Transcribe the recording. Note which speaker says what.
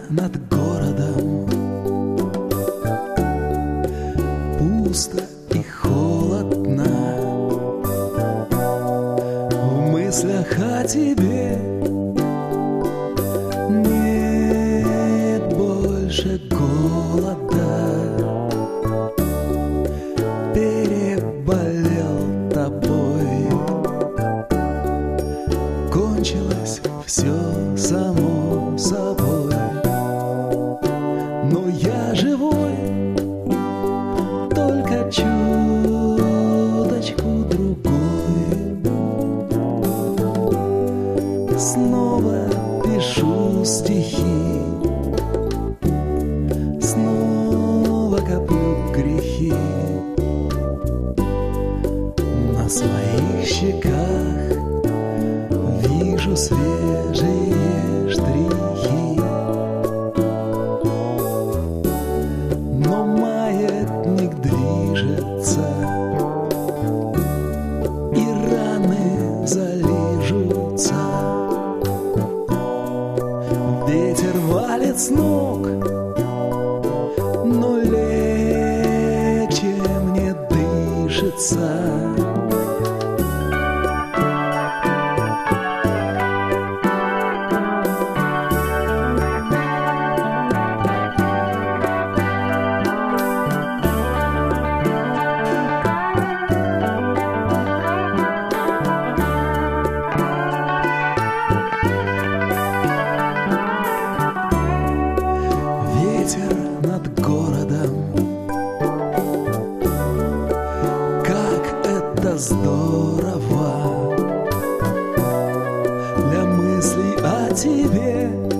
Speaker 1: над городом. Пусто и холодно в мыслях о тебе. Нет больше голода, переболел тобой. Кончилось все само собой, но я живой, только чуточку другой. Снова пишу стихи, снова коплю грехи на своих щеках. Вижу свежие штрихи, но маятник движется, и раны залижутся. Ветер валит с ног, но легче мне дышится. Ветер над городом, как это здорово для мыслей о тебе.